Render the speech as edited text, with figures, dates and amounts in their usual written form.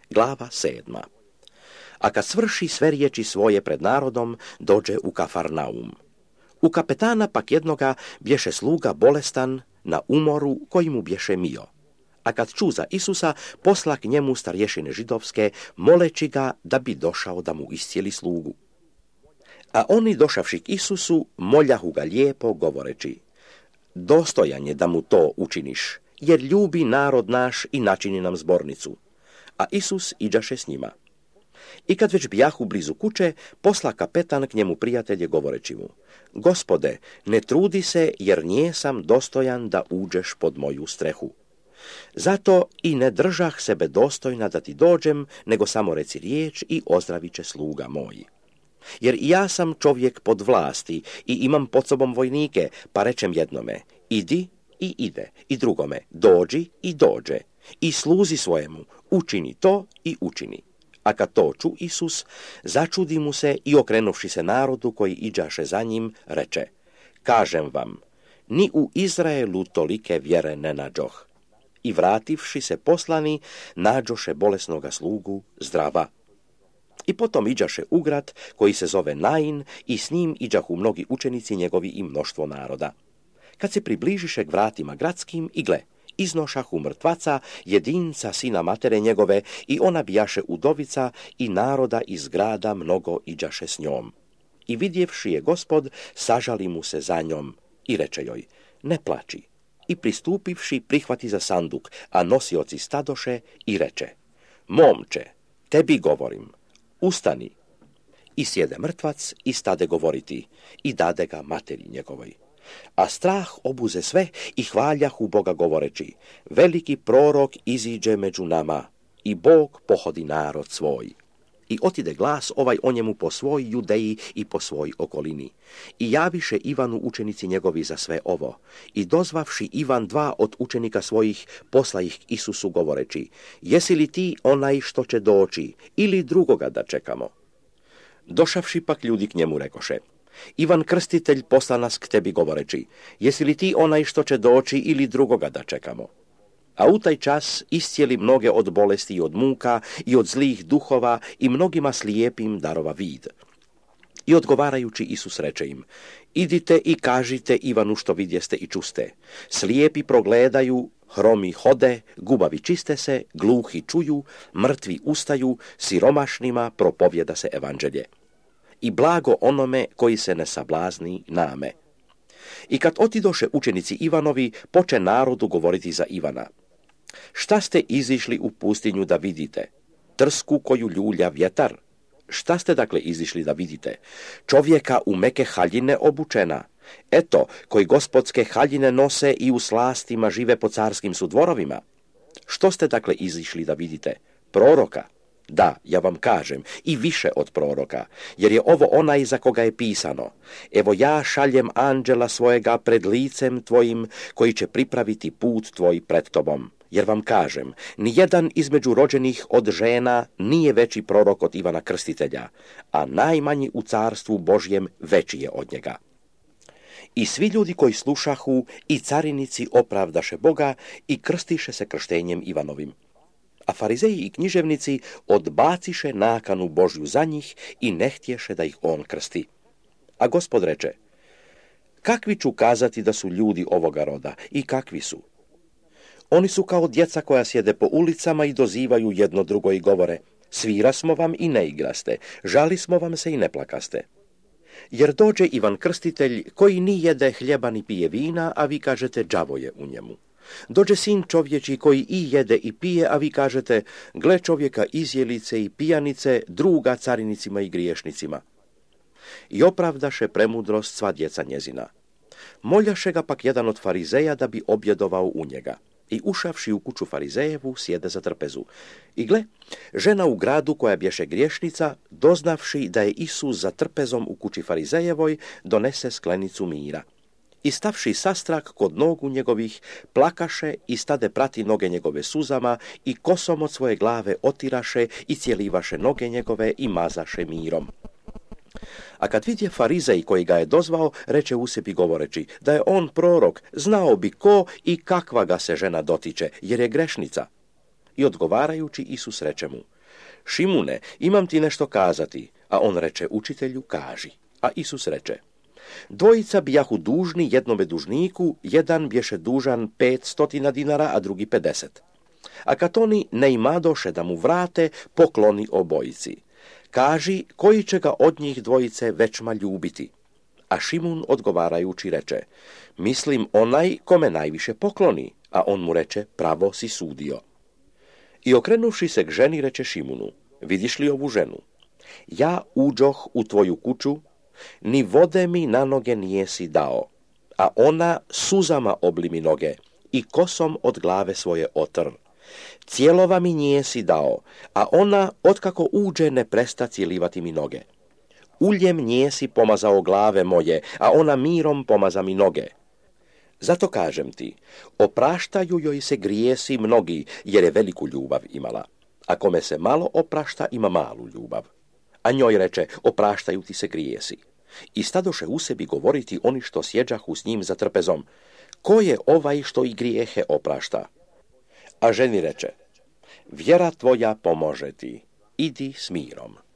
Glava 7. A kad svrši sve riječi svoje pred narodom, dođe u Kafarnaum. U kapetana pak jednoga bješe sluga bolestan na umoru koji mu bješe mio. A kad ču za Isusa, posla k njemu starješine židovske, moleći ga da bi došao da mu iscijeli slugu. A oni došavši k Isusu, moljahu ga lijepo govoreći: dostojan je da mu to učiniš, jer ljubi narod naš i načini nam zbornicu. A Isus iđaše s njima. I kad već bijahu blizu kuće, posla kapetan k njemu prijatelje govoreći mu: Gospode, ne trudi se, jer njesam dostojan da uđeš pod moju strehu. Zato i ne držah sebe dostojna da ti dođem, nego samo reci riječ i ozdravit će sluga moji. Jer i ja sam čovjek pod vlasti i imam pod sobom vojnike, pa rečem jednome: idi i ide, i drugome: dođi i dođe, i sluzi svojemu: učini to i učini. A kad to ču Isus, začudi mu se i okrenuvši se narodu koji iđaše za njim, reče: kažem vam, ni u Izraelu tolike vjere ne nađoh. I vrativši se poslani, nađoše bolesnoga slugu zdrava. I potom iđaše u grad koji se zove Nain i s njim iđahu mnogi učenici njegovi i mnoštvo naroda. Kad se približiše k vratima gradskim, i gle, iznošahu mrtvaca, jedinca sina matere njegove, i ona bijaše udovica, i naroda iz grada mnogo iđaše s njom. I vidjevši je Gospod, sažali mu se za njom i reče joj: ne plači. I pristupivši, prihvati za sanduk, a nosioci stadoše, i reče: momče, tebi govorim, ustani. I sjede mrtvac i stade govoriti, i dade ga materi njegovoj. A strah obuze sve i hvaljahu Boga govoreći: veliki prorok iziđe među nama, i Bog pohodi narod svoj. I otide glas ovaj o njemu po svoj Judeji i po svoj okolini. I javiše Ivanu učenici njegovi za sve ovo. I dozvavši Ivan 2 od učenika svojih, posla ih k Isusu govoreći: jesi li ti onaj što će doći, ili drugoga da čekamo? Došavši pak ljudi k njemu rekoše: Ivan Krstitelj posla nas k tebi govoreći: jesi li ti onaj što će doći, ili drugoga da čekamo? A u taj čas iscijeli mnoge od bolesti i od muka i od zlih duhova, i mnogima slijepim darova vid. I odgovarajući Isus reče im: idite i kažite Ivanu što vidjeste i čuste. Slijepi progledaju, hromi hode, gubavi čiste se, gluhi čuju, mrtvi ustaju, siromašnima propovjeda se evanđelje. I blago onome koji se ne sablazni name. I kad otidoše učenici Ivanovi, poče narodu govoriti za Ivana: šta ste izišli u pustinju da vidite? Trsku koju ljulja vjetar? Šta ste dakle izišli da vidite? Čovjeka u meke haljine obučena? Eto, koji gospodske haljine nose i u slastima žive po carskim su dvorovima. Što ste dakle izišli da vidite? Proroka? Da, ja vam kažem, i više od proroka, jer je ovo onaj za koga je pisano: evo ja šaljem anđela svojega pred licem tvojim, koji će pripraviti put tvoj pred tobom. Jer vam kažem, nijedan između rođenih od žena nije veći prorok od Ivana Krstitelja, a najmanji u carstvu Božjem veći je od njega. I svi ljudi koji slušahu i carinici opravdaše Boga i krstiše se krštenjem Ivanovim. A farizeji i književnici odbaciše nakanu Božju za njih i ne htješe da ih on krsti. A Gospod reče: kakvi ću kazati da su ljudi ovoga roda, i kakvi su? Oni su kao djeca koja sjede po ulicama i dozivaju jedno drugo i govore: svira smo vam i ne igraste, žali smo vam se i ne plakaste. Jer dođe Ivan Krstitelj, koji ni jede hljeba ni pije vina, a vi kažete: đavo je u njemu. Dođe sin čovječi, koji i jede i pije, a vi kažete: gle čovjeka izjelice i pijanice, druga carinicima i griješnicima. I opravdaše premudrost sva djeca njezina. Moljaše ga pak jedan od farizeja da bi objedovao u njega. I ušavši u kuću farizejevu, sjede za trpezu. I gle, žena u gradu koja bješe griješnica, doznavši da je Isus za trpezom u kući farizejevoj, donese sklenicu mira. I stavši sastrak kod nogu njegovih, plakaše i stade prati noge njegove suzama i kosom od svoje glave otiraše i cijelivaše noge njegove i mazaše mirom. A kad vidje farizej koji ga je dozvao, reče u sebi govoreći da je on prorok, znao bi ko i kakva ga se žena dotiče, jer je grešnica. I odgovarajući Isus reče mu: Šimune, imam ti nešto kazati, a on reče, učitelju, kaži. A Isus reče, dvojica bijahu dužni jednome dužniku, jedan bješe dužan 500 dinara, a drugi 50. A kad oni ne imadoše da mu vrate, pokloni obojici. Kaži, koji će ga od njih dvojice većma ljubiti? A Šimun odgovarajući reče, mislim onaj kome najviše pokloni, a on mu reče, pravo si sudio. I okrenuvši se k ženi reče Šimunu, vidiš li ovu ženu? Ja uđoh u tvoju kuću, ni vode mi na noge nijesi dao, a ona suzama obli mi noge i kosom od glave svoje otr. Cijelova mi nijesi dao, a ona otkako uđe ne presta cijelivati mi noge. Uljem nijesi pomazao glave moje, a ona mirom pomaza mi noge. Zato kažem ti, opraštaju joj se grijesi mnogi, jer je veliku ljubav imala. A kome se malo oprašta, ima malu ljubav. A njoj reče, opraštaju ti se grijesi. I stadoše u sebi govoriti oni što sjeđahu s njim za trpezom, ko je ovaj što i grijehe oprašta? A ženi reče, vjera tvoja pomože ti, idi s mirom.